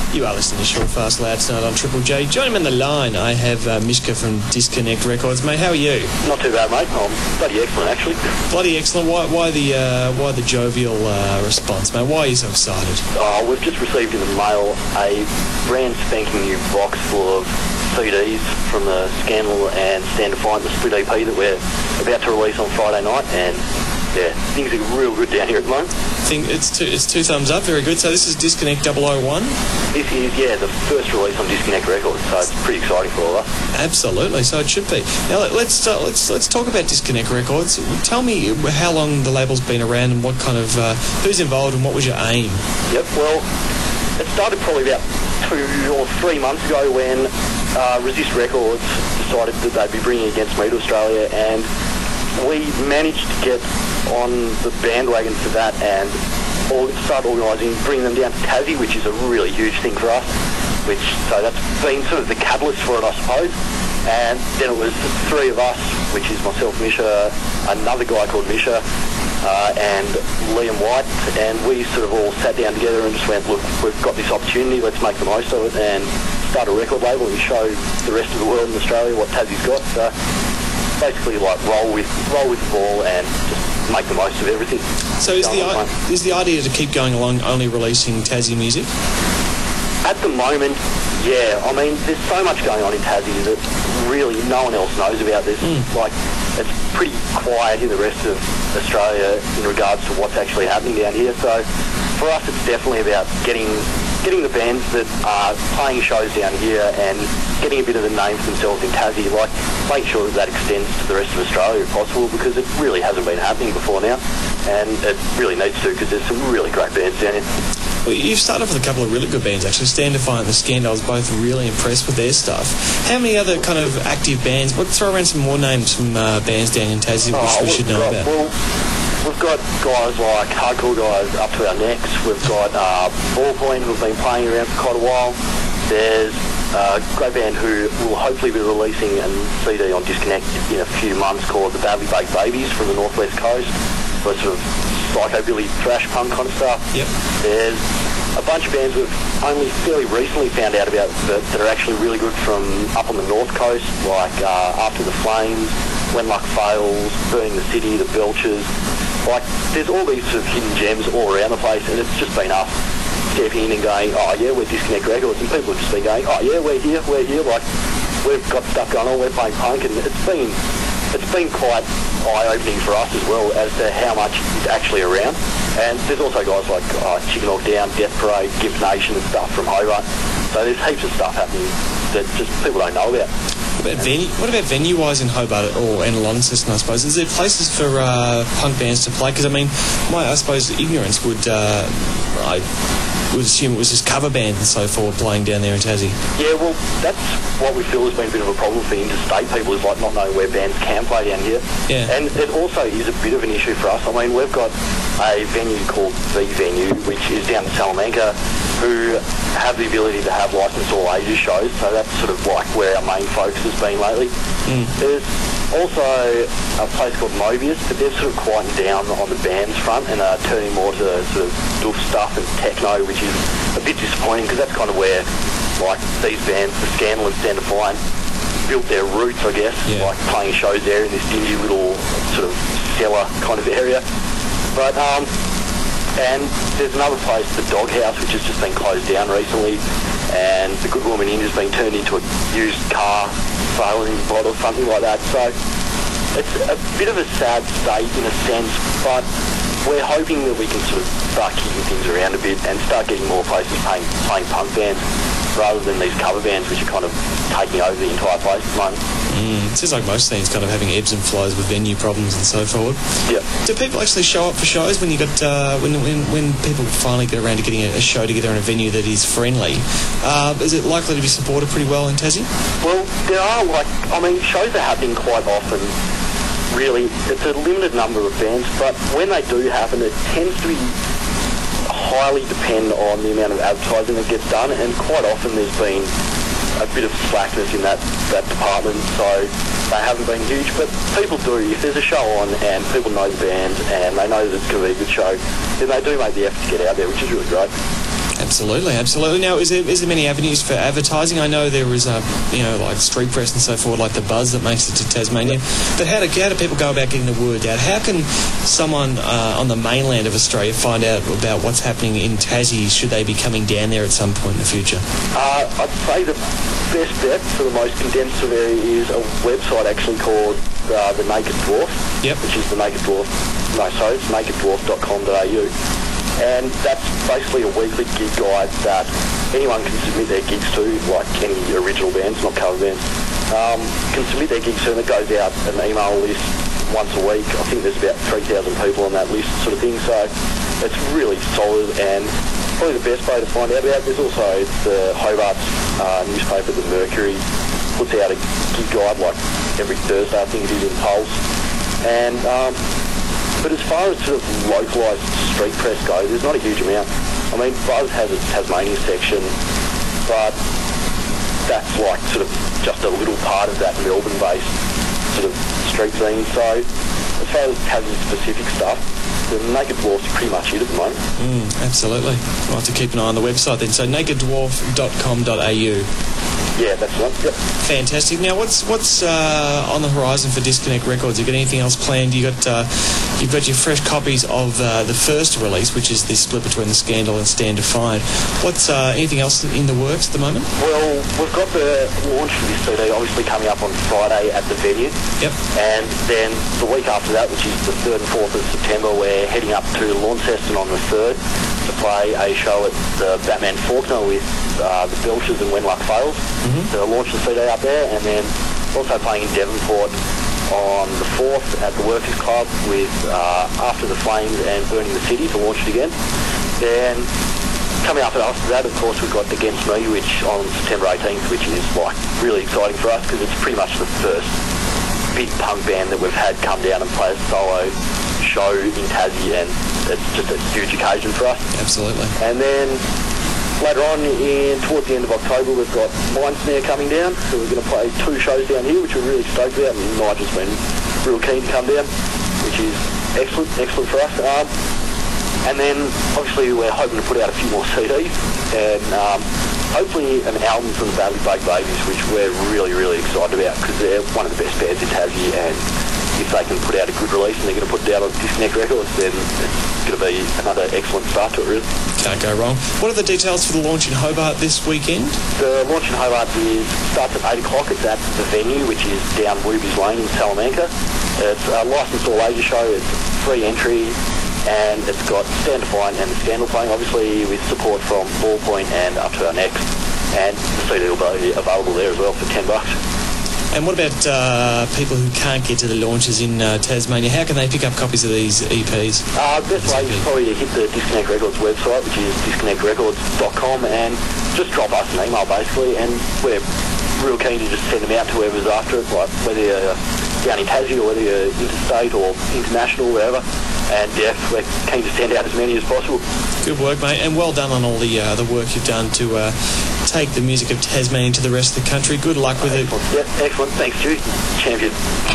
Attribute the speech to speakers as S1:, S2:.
S1: You are listening to Short Fast Loud tonight on Triple J. Joining me on the line, I have Mishka from Disconnect Records. Mate, how are you?
S2: Not too bad, mate. I'm bloody excellent, actually.
S1: Bloody excellent. Why the jovial response, mate? Why are you so excited?
S2: We've just received in the mail a brand spanking new box full of CDs from the Scandal and Stand Defiant, the split EP that we're about to release on Friday night, and yeah, things are real good down here at the moment.
S1: It's two thumbs up, very good. So this is Disconnect 001?
S2: This is, the first release on Disconnect Records, so it's pretty exciting for all of us.
S1: Absolutely, so it should be. Now let's talk about Disconnect Records. Tell me how long the label's been around and what kind of who's involved and what was your aim?
S2: Yep, well, it started probably about 2 or 3 months ago when Resist Records decided that they'd be bringing Against Me to Australia, and we managed to get on the bandwagon for that and start organising, bringing them down to Tassie, which is a really huge thing for us. So that's been sort of the catalyst for it, I suppose. And then it was the 3 of us, which is myself, Misha, another guy called Misha, and Liam White, and we sort of all sat down together and just went, look, we've got this opportunity, let's make the most of it and start a record label and show the rest of the world in Australia what Tassie's got. So basically, like, roll with the ball and just make the most of everything.
S1: So is the idea to keep going along only releasing Tassie music?
S2: At the moment, yeah. I mean, there's so much going on in Tassie that really no one else knows about this. Like, it's pretty quiet in the rest of Australia in regards to what's actually happening down here. So for us, it's definitely about getting the bands that are playing shows down here and getting a bit of the name for themselves in Tassie, like make sure that extends to the rest of Australia if possible, because it really hasn't been happening before now, and it really needs to, because there's some really great bands down here.
S1: Well, you've started off with a couple of really good bands, actually. Stand Defiant and the Scandal, I was both really impressed with their stuff. How many other kind of active bands? Throw around some more names from bands down in Tassie which we should know about.
S2: Well, we've got guys like hardcore guys up to our necks. We've got Ballpoint, who've been playing around for quite a while. There's a great band who will hopefully be releasing a CD on Disconnect in a few months called the Badly Baked Babies from the Northwest Coast. So sort of psychobilly thrash punk kind of stuff.
S1: Yep.
S2: There's a bunch of bands we've only fairly recently found out about that are actually really good from up on the North Coast, like After the Flames, When Luck Fails, Burning the City, the Belchers. Like, there's all these sort of hidden gems all around the place, and it's just been us stepping in and going, oh yeah, we're Disconnect Records, and people have just been going, oh yeah, we're here, like, we've got stuff going on, we're playing punk, and it's been quite eye-opening for us as well as to how much is actually around. And there's also guys like Chicken Hawk Down, Death Parade, Gimp Nation and stuff from Hobart. So there's heaps of stuff happening that just people don't know about.
S1: What about venue-wise in Hobart and Launceston, I suppose? Is there places for punk bands to play? Because, I mean, I suppose ignorance would... I would assume it was just cover bands and so forth playing down there in Tassie. Yeah, well, that's what we feel has been a bit of a problem for interstate people, is like not knowing where bands can play down here. Yeah. And
S2: it also is a bit of an issue for us. I mean, we've got a venue called The Venue, which is down in Salamanca, who have the ability to have licensed all ages shows, so that's sort of like where our main focus has been lately. There's also a place called Mobius, but they've sort of quietened down on the bands front and are turning more to sort of doof stuff and techno, which is a bit disappointing, because that's kind of where, like, these bands, the Scandal and Stand Defiant, built their roots, I guess, like playing shows there in this dingy little sort of cellar kind of area. But and there's another place, the Doghouse, which has just been closed down recently, and the Good Woman Inn has been turned into a used car sailing lot or something like that. So it's a bit of a sad state in a sense, but we're hoping that we can sort of start kicking things around a bit and start getting more places playing punk bands rather than these cover bands which are kind of taking over the entire place at the moment.
S1: It seems like most things kind of having ebbs and flows with venue problems and so forth.
S2: Yeah.
S1: Do people actually show up for shows when you got when people finally get around to getting a show together in a venue that is friendly? Is it likely to be supported pretty well in Tassie?
S2: Well, there are, shows are happening quite often. Really, it's a limited number of bands, but when they do happen, it tends to be highly depend on the amount of advertising that gets done, and quite often there's been a bit of slackness in that department, so they haven't been huge. But people do, if there's a show on and people know the band and they know that it's going to be a good show, then they do make the effort to get out there, which is really great.
S1: Absolutely, absolutely. Now, is there many avenues for advertising? I know there is, like street press and so forth, like the Buzz that makes it to Tasmania. But how do people go about getting the word out? How can someone on the mainland of Australia find out about what's happening in Tassie should they be coming down there at some point in the future?
S2: I'd say the best bet for the most condensed sort of area is a website actually called The Naked Dwarf, which is it's nakeddwarf.com.au. And that's basically a weekly gig guide that anyone can submit their gigs to, like any original bands, not cover bands, can submit their gigs to, and it goes out an email list once a week. I think there's about 3,000 people on that list sort of thing, so it's really solid and probably the best way to find out about it. There's also the Hobart's newspaper, The Mercury, puts out a gig guide like every Thursday, I think it is, in Pulse. And but as far as sort of localised street press goes, there's not a huge amount. I mean, Buzz has its Tasmania section, but that's like sort of just a little part of that Melbourne-based sort of street scene. So as far as Tassie-specific stuff, the Naked Dwarf's pretty much it at the moment.
S1: Absolutely. We'll have to keep an eye on the website then. So nakeddwarf.com.au.
S2: Yeah, that's the one. Yep.
S1: Fantastic. Now, what's on the horizon for Disconnect Records? You got anything else planned? You've got your fresh copies of the first release, which is the split between The Scandal and Stand Defiant. What's anything else in the works at the moment?
S2: Well, we've got the launch of this CD obviously coming up on Friday at the venue.
S1: Yep.
S2: And then the week after that, which is the 3rd and 4th of September, we're heading up to Launceston on the 3rd to play a show at the Batman Faulkner with the Belchers and Wenlock Fails. So we'll launch the CD up there, and then also playing in Devonport on the 4th at the Workers Club with After the Flames and Burning the City to launch it again. Then coming up after that, of course, we've got Against Me, which on September 18th, which is like really exciting for us because it's pretty much the first big punk band that we've had come down and play a solo show in Tassie, and it's just a huge occasion for us.
S1: Absolutely.
S2: And then later on, towards the end of October, we've got Mindsnare coming down, so we're going to play 2 shows down here, which we're really stoked about, and Nigel's been real keen to come down, which is excellent for us. And then, obviously, we're hoping to put out a few more CDs, and hopefully an album from the Badly Baked Babies, which we're really, really excited about, because they're one of the best bands in Tassie, and if they can put out a good release and they're going to put it out on Disconnect Records, then it's going to be another excellent start to it, really.
S1: Can't go wrong. What are the details for the launch in Hobart this weekend?
S2: The launch in Hobart starts at 8 o'clock. It's at the venue, which is down Ruby's Lane in Salamanca. It's a licensed all-ages show. It's free entry, and it's got Stand Defiant and The Scandal playing, obviously with support from Ballpoint and Up to Our Necks. And the CD will be available there as well for $10.
S1: And what about people who can't get to the launches in Tasmania? How can they pick up copies of these EPs?
S2: Best way is probably to hit the Disconnect Records website, which is disconnectrecords.com, and just drop us an email, basically, and we're real keen to just send them out to whoever's after it, like whether you're down in Tassie or whether you're interstate or international, wherever. And yeah, we're keen to send out as many as possible.
S1: Good work, mate, and well done on all the work you've done to take the music of Tasmania to the rest of the country. Good luck with it.
S2: Yeah, excellent. Thanks, Stu. Champion.